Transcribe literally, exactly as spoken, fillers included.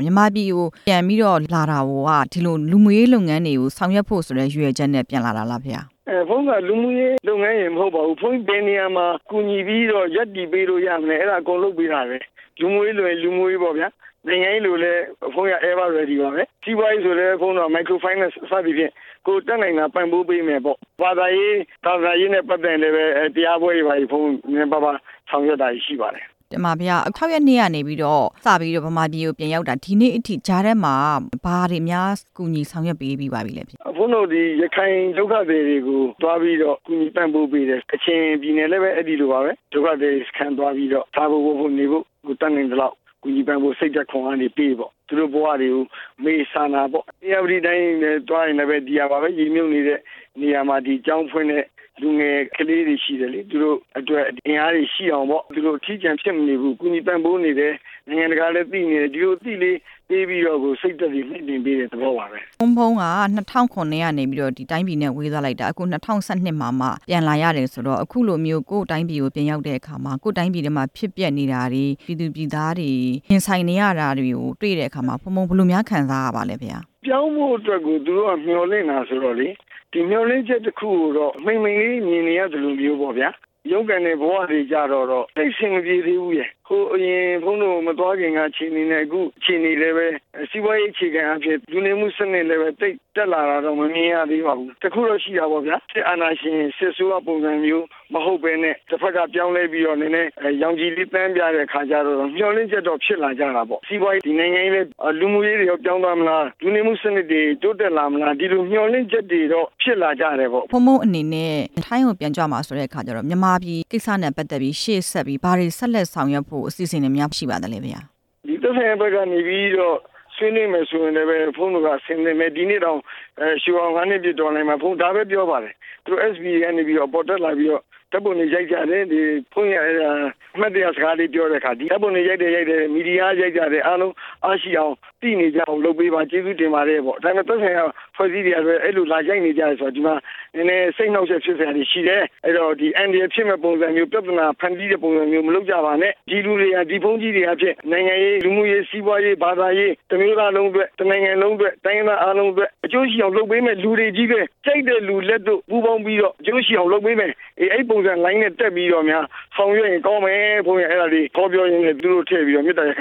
မြန်မာပြည်ကိုပြန်ပြီးတော့လာတာကဒီလိုလူမှုရေးလုပ်ငန်းတွေကိုဆောင်ရွက်ဖို့ဆိုတဲ့ရည်ရွယ်ချက်နဲ့ပြန်လာတာလားဖေ။အဲဖုန်းကလူမှုရေးလုပ်ငန်းရင်မဟုတ်ပါဘူးဖုန်းဘယ်နေရာမှာကူညီပြီးတော့ရက်တည်ပေးလို့ရမယ်အဲ့ဒါအကုန်လုပ်ပေးတာပဲလူမှုရေးလိုရင်လူမှုရေးပေါ့ဗျာနိုင်ငံရေးလိုလဲဖုန်းရ ever ready ပါပဲစီးပွားရေးဆိုလဲဖုန်းတော့ microfinance စသည်ဖြင့်ကိုတက်နိုင်တာပံ့ပိုးပေးမယ်ပေါ့ဘာသာရေးဘာသာရေးနဲ့ပတ်သက်လည်းပဲတရားပွဲတွေပါဖုန်းနည်းပါးပါဆောင်ရွက်တာရှိပါတယ်တမဗျာ၆ရက်နေ့ကနေပြီးတော့စပြီးတော့ဗမာပြည်ကိုပြန်ရောက်တာဒီနေ့အထိကြားထဲမှာဘာတွေများကူညီဆောင်ရွက်ပေးပြီးပါပြီလဲဖြစ်ဘုန်းတို့ဒီရခိုင်ဒုက္ခသည်တွေကိုတွားပြီးတော့ကူညီပံ့ပိုးပေးတယ်ကချင်ပြည်နယ်လည်းပဲအဲ့ဒီလိုပါပဲဒုက္ခသည်စခန်းတွားပြီးတော့သားဖို့ဖို့နေဖို့ကိုတတ်နိုင်တဲ့လောက်ကူညီပံ့ပိုးစိတ်သက်ခွန်အားနေပေးပေါ့သူတို့ဘဝတွေကိုမေးစာနာပေါ့every dayတိုင်းတွားရင်လည်းပဲဒီရပါပဲရေမြုပ်နေတဲ့နေရာမှာဒီကြောင်းဖွင့်တဲ့လူငယ်ကလေးတွေရှိတယ်လေသူတို့အတွက်အင်အားတွေရှိအောင်ပေါ့သူတို့အထီးကျန်ဖြစ်မနေဘူးကုညီပံ့ပိုးနေတယ်နိုင်ငံတကာလည်းသိနေတယ်ဒီလိုသိလေးပေးပြီးတော့ကိုစိတ်သက်တွေနှိမ့်တင်ပေးတဲ့သဘောပါပဲဖုန်းဖုန်းက၂၀၀၉ခုနှစ်ကနေပြီးတော့ဒီတိုင်းပြည်နဲ့ဝေးသွားလိုက်တာအခု၂၀၁၂မှာမှပြန်လာရတယ်ဆိုတော့အခုလိုမျိုးကိုယ်တိုင်းပြည်ကိုပြန်ရောက်တဲ့အခါမှာကိုယ်တိုင်းပြည်ထဲမှာဖြစ်ပျက်နေတာတွေပြည်သူပြည်သားတွေရင်ဆိုင်နေရတာတွေကိုတွေ့တဲ့အခါမှာဖုန်းဖုန်းဘယ်လိုများခံစားရပါလဲဗျာပြောင်းဖို့အတွက်ကိုသူတို့ကမျှော်လင့်တာဆိုတော့လေဒီမျှော်လင့်ချက်တစ်ခုကိုတော့မိမ့်မိန်လေးမြင်နေရတယ်လို့မျိုးပေါ့ဗျာရုပ်ကံတဲ့ဘဝတွေကြတော့တော့သိစင်မပြေသေးဘူးရဲ့ဟိုအရင်ဘုန်းတော်မသွားခင်ကချိန်နေနဲ့အခုချိန်နေလည်းပဲစီးပွားရေးအခြေခံအဖြစ်လူနေမှုစနစ်လည်းပဲတိတ်တက်လာတာတော့မမြင်ရသေးပါဘူးတခုတော့ရှိတာပေါ့ဗျာစစ်အာဏာရှင်စစ်ဆိုးပုံစံမျိုးမဟုတ်ပဲနဲ့တစ်ဖက်ကပြောင်းလဲပြီးတော့နည်းနည်းရောင်ကြီးလေးတန်းပြတဲ့ခါကျတော့မျောလင့်ချက်တော့ဖြစ်လာကြတာပေါ့စီးပွားရေးဒီနိုင်ငံရေးလည်းလူမှုရေးတွေရောပြောင်းသွားမလားလူနေမှုစနစ်တွေတိုးတက်လာမလားဒီလိုမျောလင့်ချက်တွေတော့ဖြစ်လာကြတယ်ပေါ့ဖုံဖုံအနေနဲ့ထိုင်းကိုပြန်ကြွမှာဆိုတဲ့အခါကျတော့မြန်မာပြည်ကိစ္စနဲ့ပတ်သက်ပြီးရှေ့ဆက်ပြီးဘာတွေဆက်လက်ဆောင်ရွက်ဖို့အစီအစဉ်တွေများရှိပါသလဲဗျာဒီသက်ဆိုင်ရာဘက်ကနေပြီးတော့ဆွေးနွေးမယ်ဆိုရင်လည်းဖုန်းကဆင်းနေမယ်ဒီနေ့တော့ရှူအောင်ကနေပြတော်နိုင်မှာဖုန်းဒါပဲပြောပါတယ်သူ S B ကနေပြီးတော့ပေါ်တက်လာပြီးတော့တပ်ပုံနေရိုက်ကြတယ်ဒီဖုန်းရအမှတ်တရစကားလေးပြောတဲ့အခါဒီတပ်ပုံနေရိုက်တယ်ရိုက်တယ်မီဒီယာရိုက်ကြတယ်အားလုံးအားရှိအောင်တည်နေကြအောင်လုပ်ပေးပါကျေးဇူးတင်ပါတယ်ပေါ့ဒါပေမဲ့သက်ဆိုင်ရာဖွဲ့စည်းတွေအဲ့အဲ့လိုလာရိုက်နေကြတယ်ဆိုတော့ဒီမှာနည်းနည်းစိတ်နှောက်ယှက်ဖြစ်စရာတွေရှိတယ်အဲ့တော့ဒီအန်ဒီရဖြစ်မဲ့ပုံစံမျိုးပြဿနာဖန်တီးတဲ့ပုံစံမျိုးမလုပ်ကြပါနဲ့ဒီလူတွေကဒီဖုန်းကြီးတွေအဖြစ်နိုင်ငံရေးလူမှုရေးစီးပွားရေးဘာသာရေးတမျိုးသားလုံးအတွက်တနိုင်ငံလုံးအတွက်တိုင်းသားအားလုံးအတွက်အကျိုးရှိအောင်လုပ်ပေးမဲ့လူတွေကြီးပဲကြိုက်တဲ့လူလက်တို့ပူးပေါင်းပြီးတော့အကျိုးရှိအောင်လုပ်ပေးမယ်အေးအဲ့ပုံစံ line နဲ့တက်ပြီးတော့များဆောင်ရွက်ရင်ကောင်းမယ်ဘုန်းကြီးအဲ့ဒါလေးခေါ်ပြောရင်းနဲ့သူတို့ထည့်ပြီးတော့မြစ်တာ